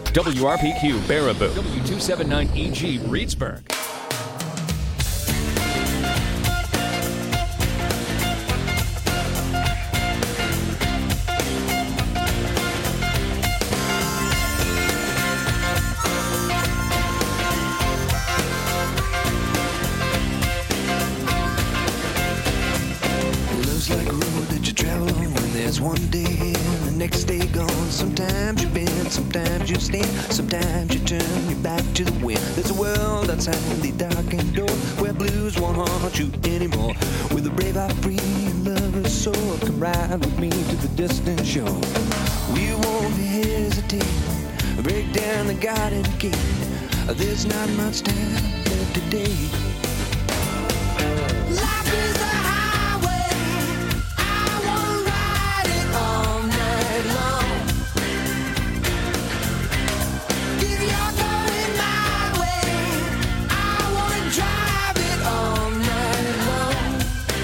WRPQ Baraboo, W279EG Reedsburg. Love's like a road that you travel on when there's one day here and the next day gone. Sometimes you bend, sometimes you stand, sometimes you turn your back to the wind. There's a world outside the darkened door where blues won't haunt you anymore. With a brave heart free and lover's soul, come ride with me to the distant shore. We won't hesitate, break down the garden gate. There's not much time left today. Life is a highway, I wanna ride it all night long. If you're going my way, I wanna drive it all night long.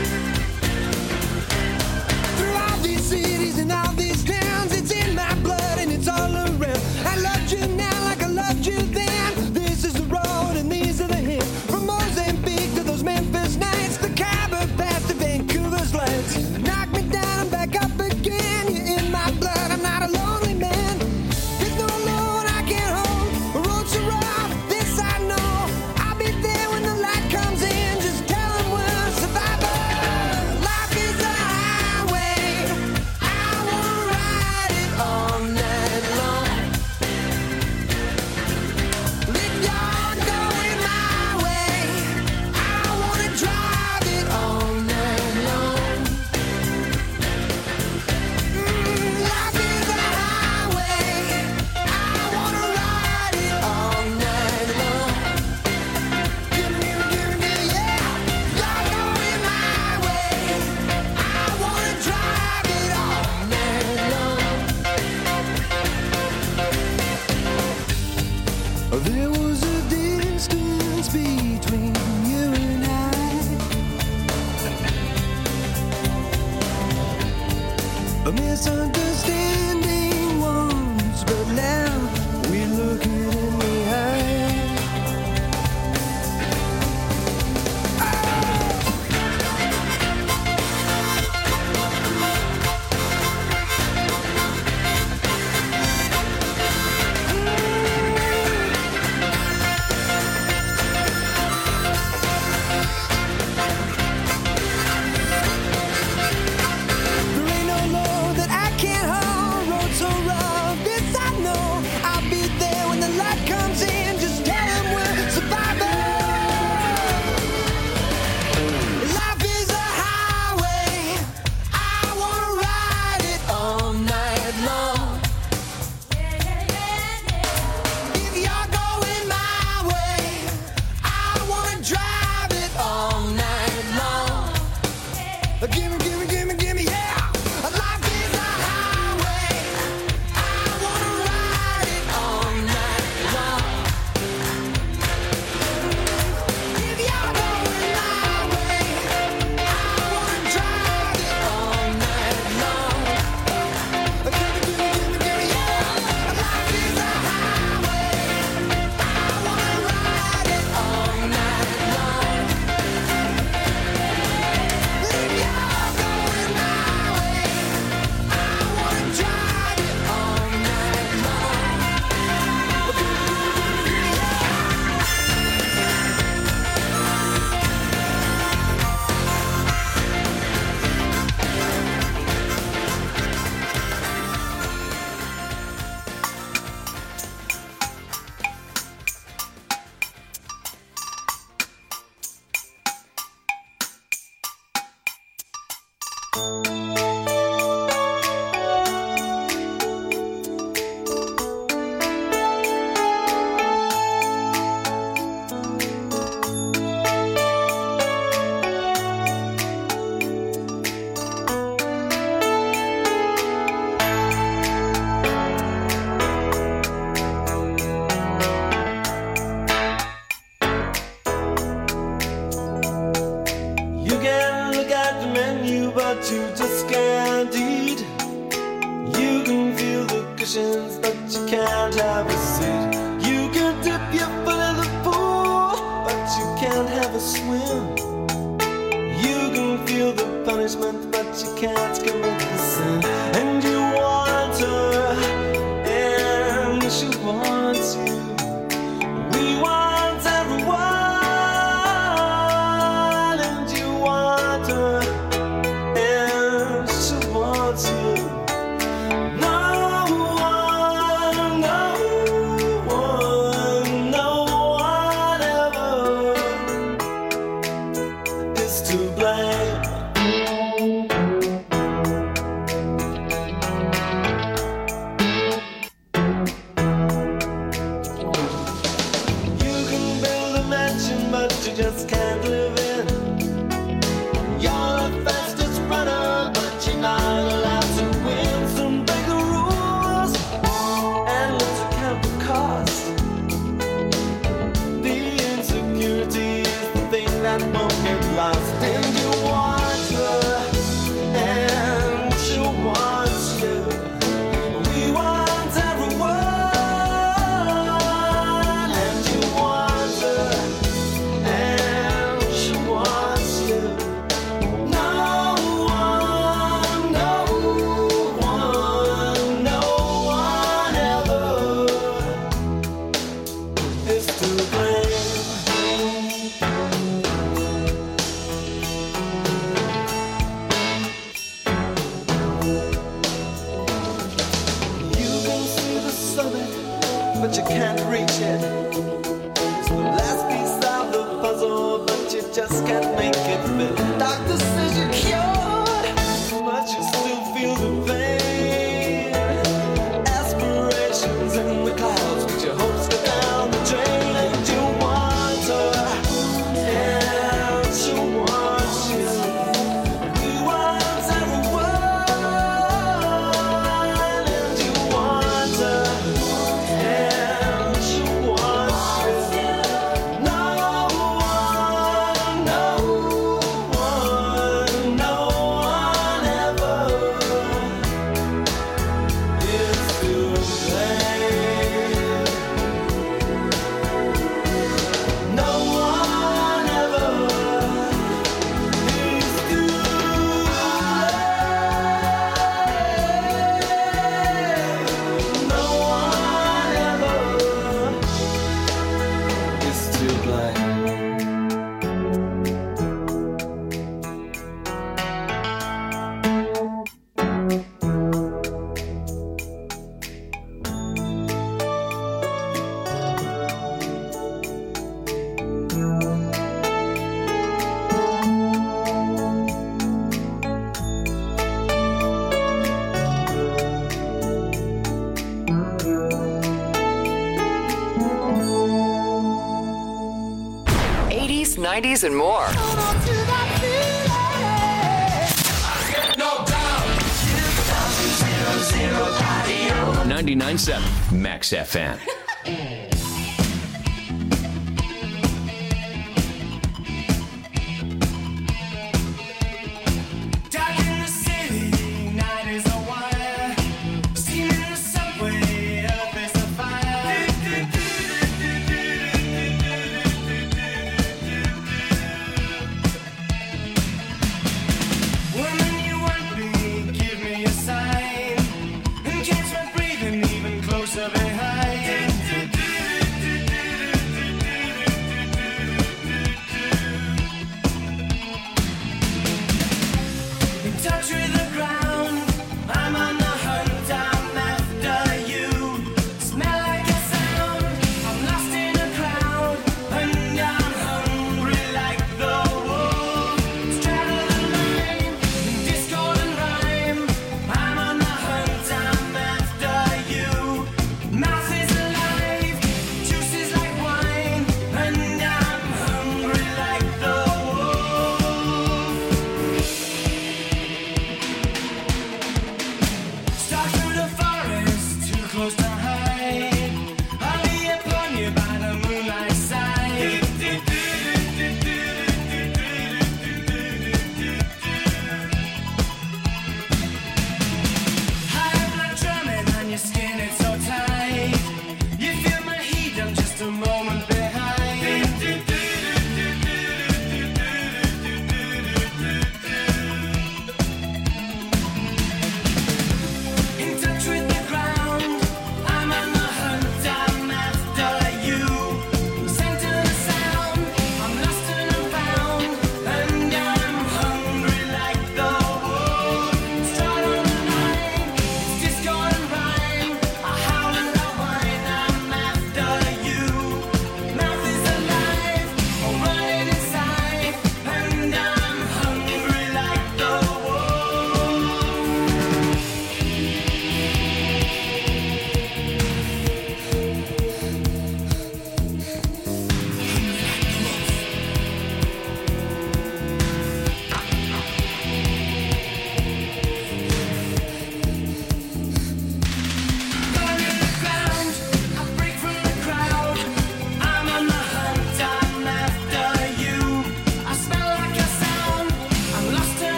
Through all these cities and all these towns, it's in my blood and it's all around. I loved you now like I loved you then. This is the road and these are the hills. From Mozambique to those Memphis nights, the Khyber Pass to Vancouver's lights. Knock me down and back up again. You're in my blood, I'm not a lonely man. There's no load I can't hold. The road's so rough, this I know. I'll be there when the light comes in. Just tell them we're survivors. Life is a highway, I wanna ride it all night long. If you're going my way, I wanna drive it all night long. Life is a highway, I wanna ride it all night long. Give me, yeah. You're going my way, I wanna drive it all night long. There was a distance between you and I, a misunderstanding once, but now we're looking in the eye. There ain't no load that I can't hold. you can't reach it. It's the last piece of the puzzle, but you just can't make it fit. Doctor says you're cured, but you still feel the pain. Aspirations in the clouds, but your hopes go down the drain. And you want her, and she wants you. You want everyone, and you want her, and she wants you. No one, no one, no one ever is to blame. No one ever is to blame. No one ever is to blame. '80s, '90s, and more. 99.7 Max FM. Dark in the city, night is a wire. Steam in the subway, earth is a fire. Woman, you want me, give me a sign. And catch my breathing even closer behind. In touch with the ground, I'm on the hunt, I'm after you. Smell like a sound, I'm lost in a crowd, and I'm hungry like the wolf. Straddle the line, discord and rhyme. I'm on the hunt, I'm after you. Mouth is alive, juice is like wine, and I'm hungry like the wolf. Stalk through the forest, too close to hide. I'll be upon you by the moonlight side. High blood drumming on your skin, it's so tight. You feel my heat, I'm just a moment behind. In touch with the ground, I'm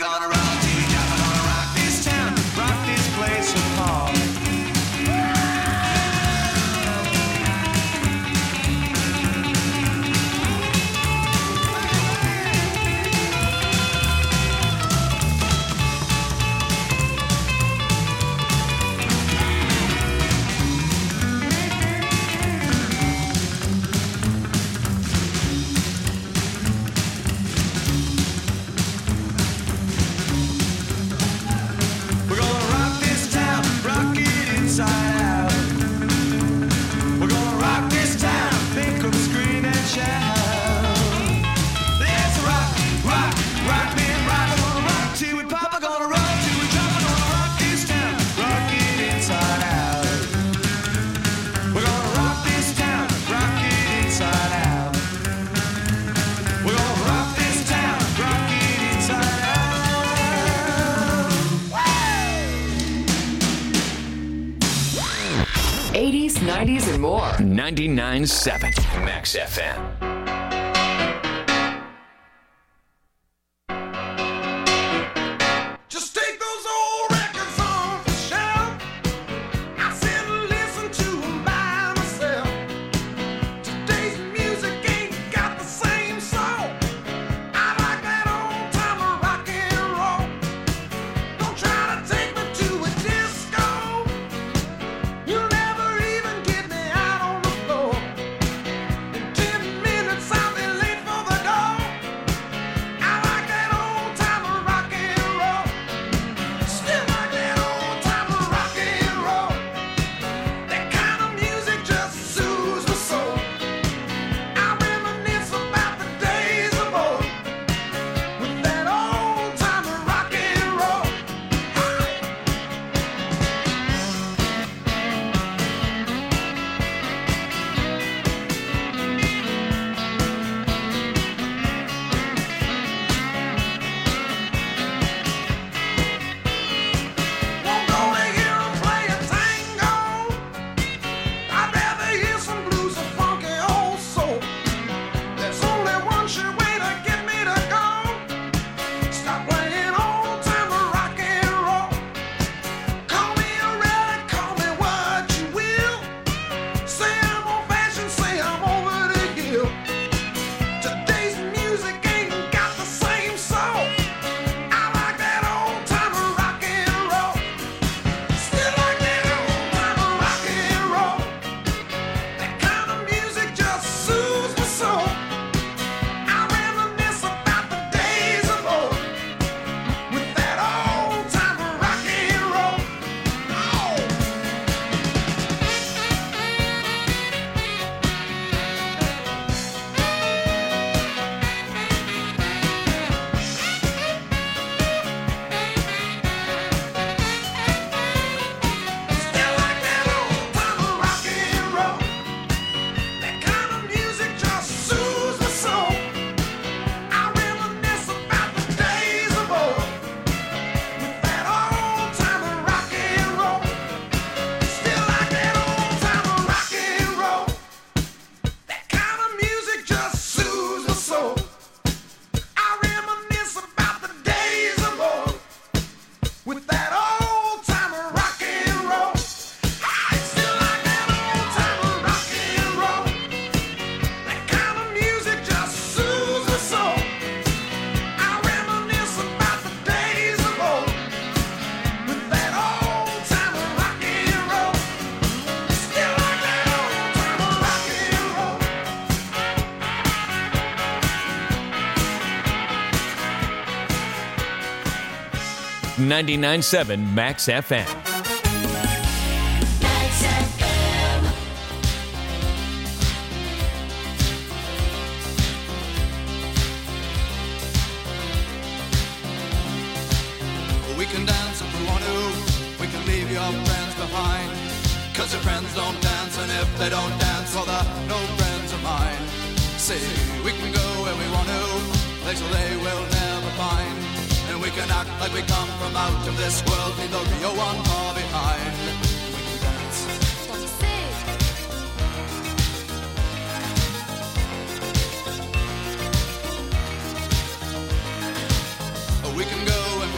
gonna rock till we drop. We're gonna rock this town, rock this place apart. We're gonna rock this town, rock it inside out. We're gonna rock this town, think of scream and shout. Let's rock, rock, rock, man, rock. We're gonna rock till we pop. We're gonna rock till we drop. We're gonna rock this town, rock it inside out. We're gonna rock this town, rock it inside out. We're gonna rock this town, rock it inside out. 80s, 90s, and more. 99.7 Max FM. Just take those old records off the shelf. I sit and listen to 'em by myself. Today's music ain't got the same soul. I like that old time of rock and roll. Don't try to take me to a disco. You'll never even get me out on the floor. In 10 minutes I'll be late for the door. I like that old time of rock and roll. Still like that old time of rock and roll. That kind of music just soothes my soul. I reminisce about the days of old with that old time of rock and roll. Won't go to hear 'em play a tango. I'd rather hear some blues or funky old soul. There's only one sure way to get me to go. Stop playing old time of rock and roll. Call me a relic, call me what you will. Say I'm old fashioned, say I'm over the hill. Today's music ain't got the same soul. I like that old time of rock and roll. Still like that old time of rock and roll. That kind of music just soothes my soul. I reminisce about the days of old with that old time of rock and roll. Oh. Still like that old time of rock and roll. That kind of music just soothes my soul. I reminisce about the days of old with that old time of rock and roll. Still like that old time of rock and roll. That kind of music just soothes my soul. I reminisce about the days of old with that old time of rock and roll. I still like that old time of rock and roll. That kind of music just soothes my soul. I reminisce about the days of old with that old time of rock and roll. Still like that old time of rock and roll. 99.7 Max FM. We can dance if we want to. We can leave your friends behind. 'Cause your friends don't dance, and if they don't dance, well, they're no friends of mine. See, we can go where we want to, places they will never find. And we can act like we come from out of this world, leave the real one far behind. We can dance. We can go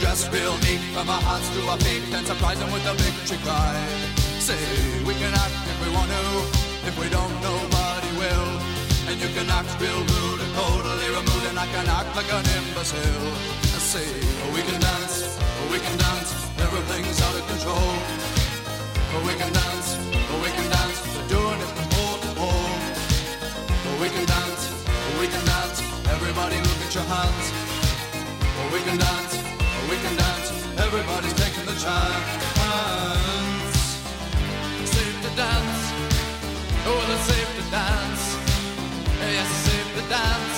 dress real neat from our hearts to our feet and surprise them with a victory cry. Say, we can act if we want to, if we don't, nobody will. And you can act real rude and totally removed, and I can act like an imbecile. Say, we can dance, everything's out of control. We can dance, we're doing it from pole to pole. We can dance, everybody look at your hands. We can dance, everybody's taking the chance. Safe to dance, oh, it's safe to dance. Yes, it's safe to dance.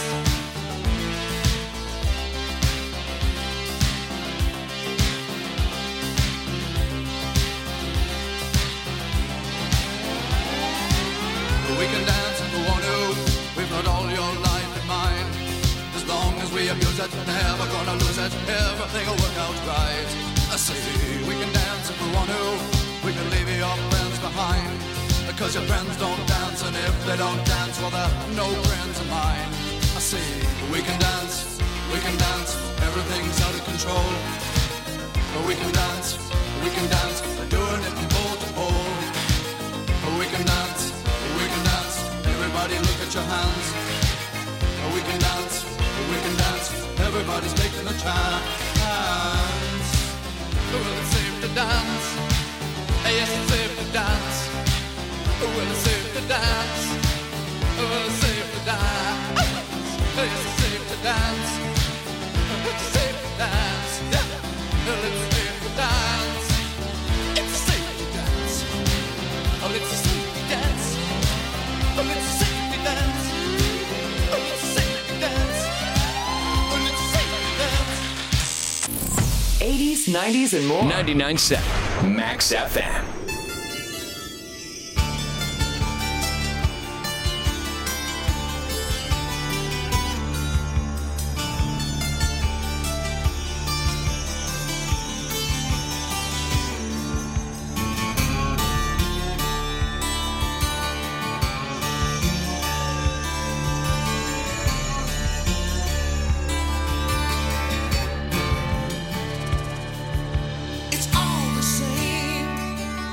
We can dance if we want to. We've got all your life in mind. As long as we abuse it, never gonna lose it. Everything will work out right. I say we can dance if we want to. We can leave your friends behind. Because your friends don't dance, and if they don't dance, well, they're no friends of mine. I say we can dance, everything's out of control. But we can dance, we're doing it from pole to pole. But we can dance, everybody look at your hands. We can dance, everybody's taking a chance. Well, it's safe to dance. Yes, it's safe to dance. Well, it's safe to dance. Well, it's safe to dance. Yes, it's safe to dance. It's safe to dance. Yeah. Well, it's safe to dance. It's safe to dance. Oh, it's safe to dance. Oh, it's safe to dance. Oh, it's safe to dance. Oh, it's safe to dance. 80s, 90s, and more. 99.7 Max FM. It's all the same.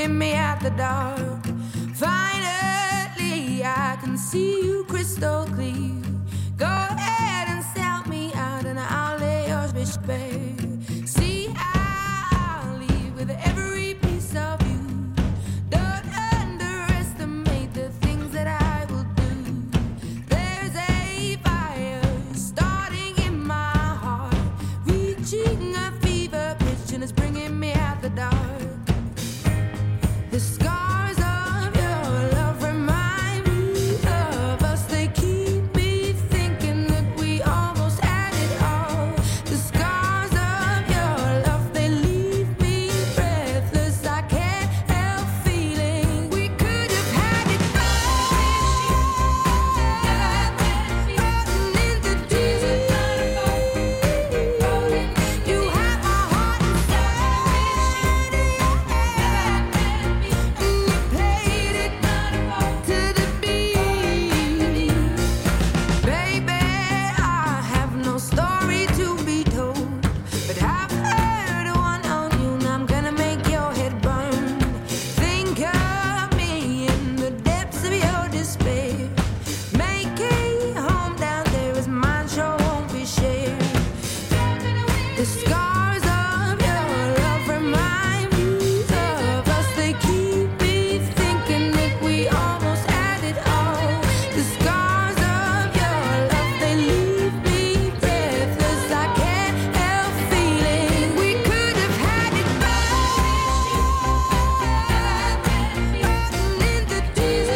bringing me out the dark. Finally, I can see you crystal clear. Go ahead and sell me out, and I'll lay yours bitch bare. See, I'll leave with every piece of you. Don't underestimate the things that I will do. There's a fire starting in my heart, reaching a fever pitch, and it's bringing me out the dark. The scars of your love remind me of us. They keep me thinking that we almost had it all. The scars of your love, they leave me breathless. I can't help feeling we could have had it all. Floating in the deep. You have my heart inside. And you played it to the beat. Baby, I have no story to be told, but I've heard one on you, and I'm gonna make your head burn. Think of me in the depths of your despair. Make a home down there as mine sure won't be shared. The scars of your love remind me of us. They keep me thinking that we almost had it all. The scars of your love, they leave me breathless. I can't help feeling we could have had it all. Floating in the deep.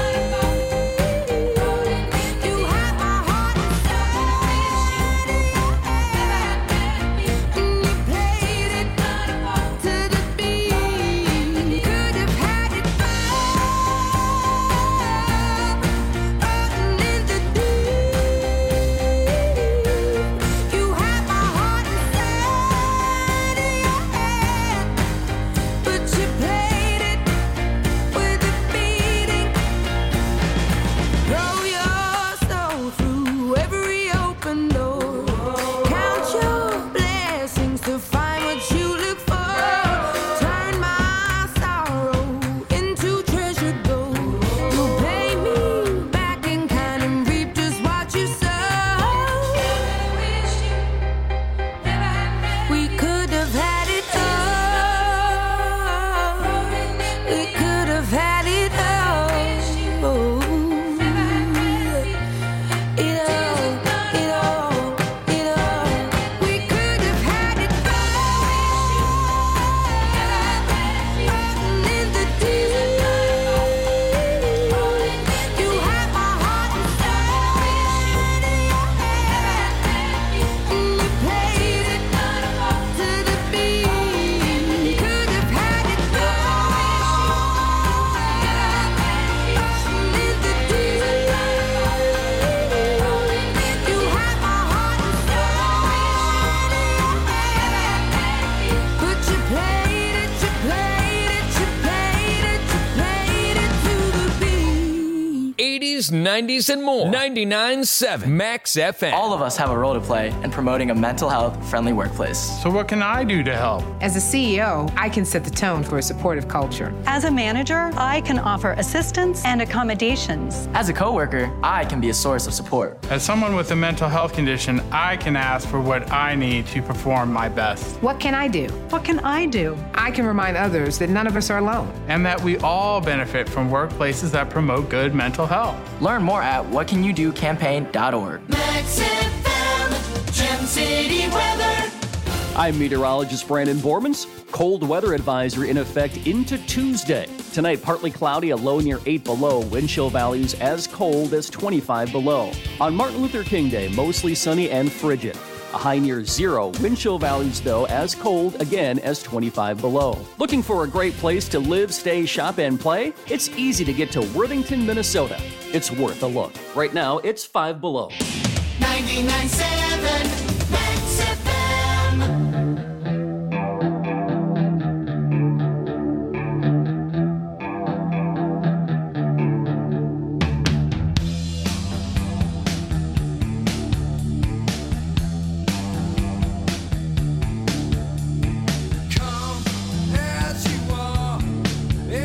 You have my heart inside. And you played it to the beat. Could have had it all. Floating in the deep. You have my heart inside, but you played it with a beating. Throw your soul through every open door. Count your blessings to find what you look for. Turn my sorrow into treasured gold. You'll pay me back in kind and reap just what you sow. We could have had it all. We could have had it all. It all. We could have had it all. Floating in the deep. You have my heart inside. And you played it to the beat. Could have had it all. Floating in the deep. You have my heart inside. But you played it to the beat. 80s, 90s, and more. 99.7 Max FM. All of us have a role to play in promoting a mental health friendly workplace. So what can I do to help? As a CEO, I can set the tone for a supportive culture. As a manager, I can offer assistance and accommodations. As a coworker, I can be a source of support. As someone with a mental health condition, I can ask for what I need to perform my best. What can I do? What can I do? I can remind others that none of us are alone. And that we all benefit from workplaces that promote good mental health. Learn more at whatcanyoudocampaign.org. Max FM, Gem City weather. I'm meteorologist Brandon Bormans. Cold weather advisory in effect into Tuesday. Tonight, partly cloudy, a low near 8 below. Wind chill values as cold as 25 below. On Martin Luther King Day, mostly sunny and frigid. A high near 0. Wind chill values, though, as cold again as 25 below. Looking for a great place to live, stay, shop, and play? It's easy to get to Worthington, Minnesota. It's worth a look. Right now, it's 5 below. 99.7 Max FM. Come as you are.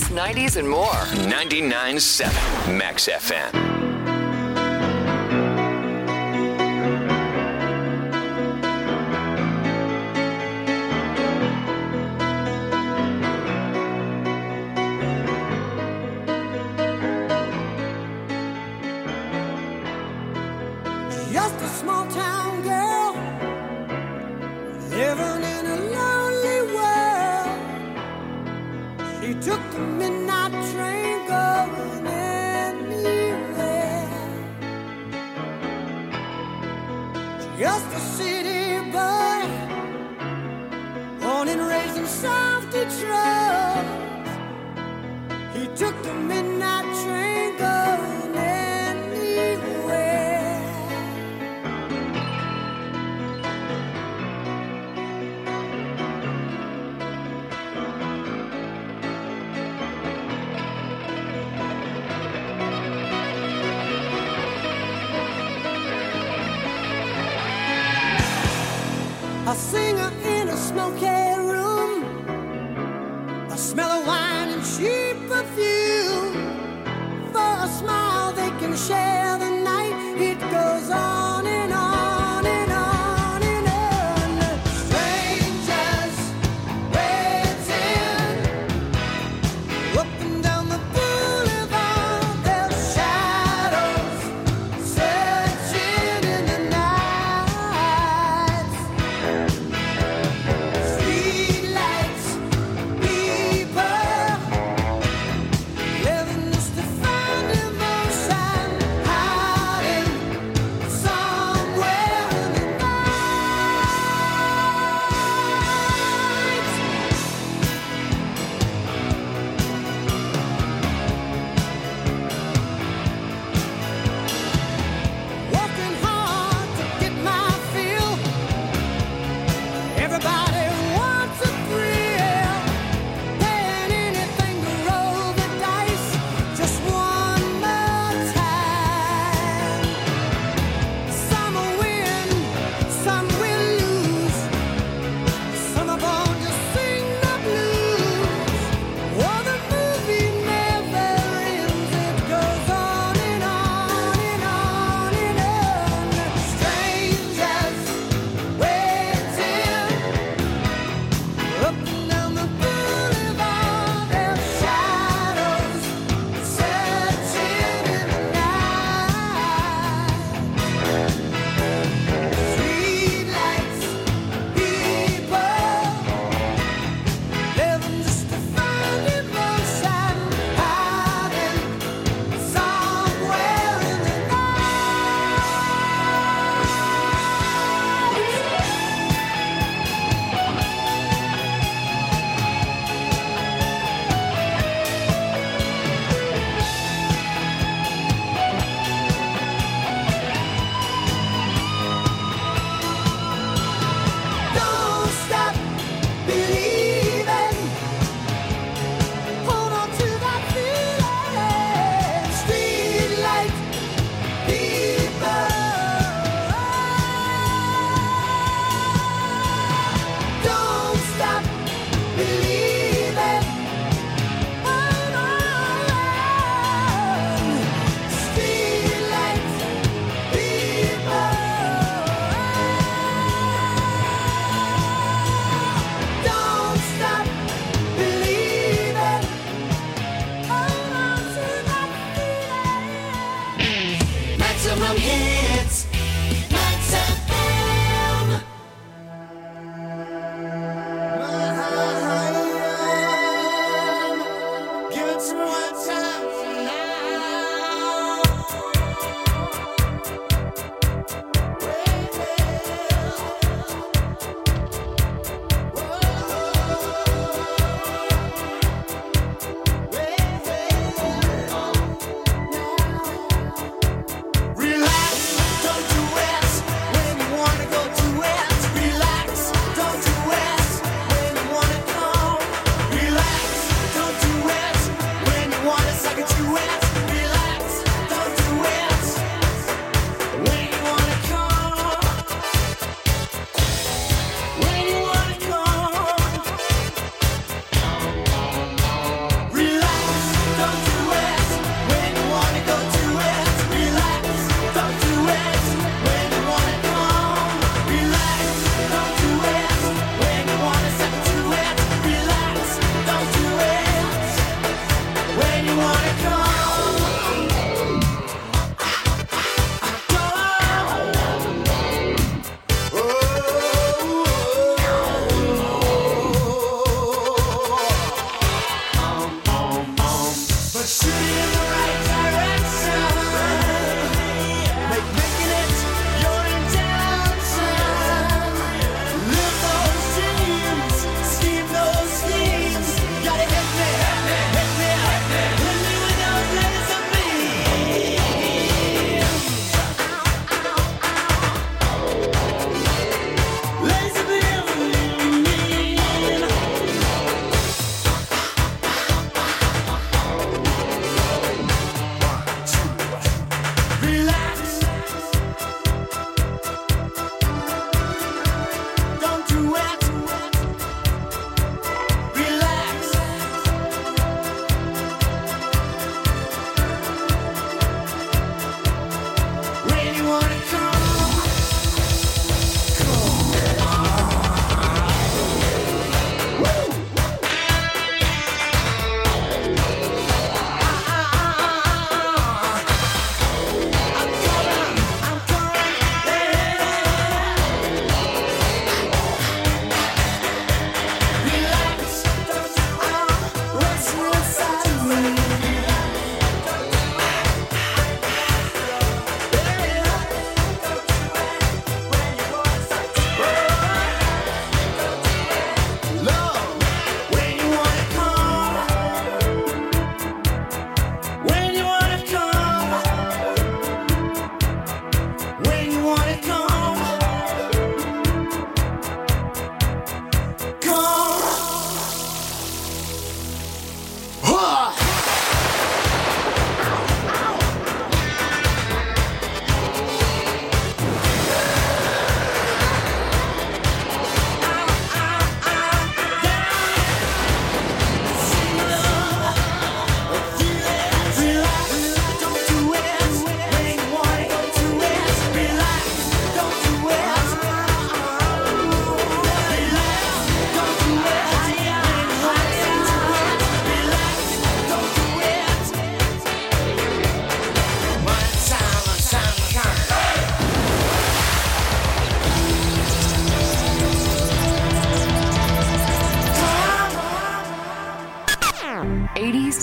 80s, 90s, and more. 99.7 Max FM. Just a small town girl living in a lonely world. She took the midnight train going anywhere. Just a city boy, born and raised in South Detroit. He took the midnight train going anywhere. A singer in a smoky room, a smell of wine and cheap perfume. For a smile they can share the night. It goes on and on and on and on. Strangers waiting up and down the boulevard. Their shadows searching in the night. Streetlights, people living just to find emotion. High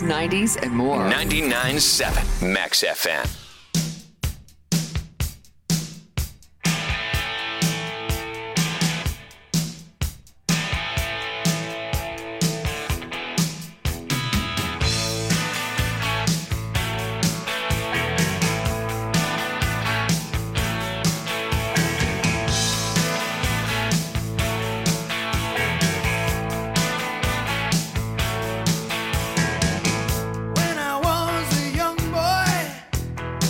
80s, 90s, and more. 99.7 Max FM. When I was a young boy,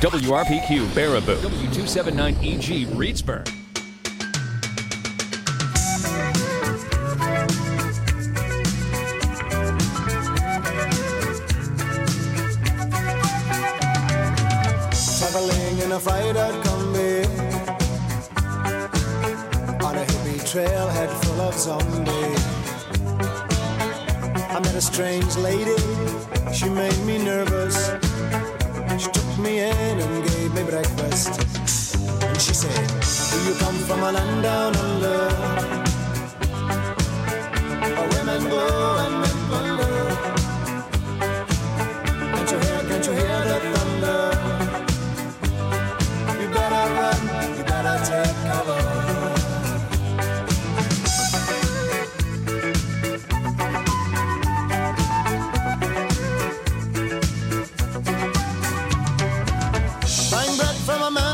WRPQ Baraboo, W279EG Reedsburg. Traveling in a fried-out combi on a hippie trailhead full of zombies. I met a strange lady, she made me nervous. She took me in and gave me breakfast. And she said, do you come from a land down under, where women go and men wonder? Can't you hear the thunder? You better run, you better take cover. Buying bread from a man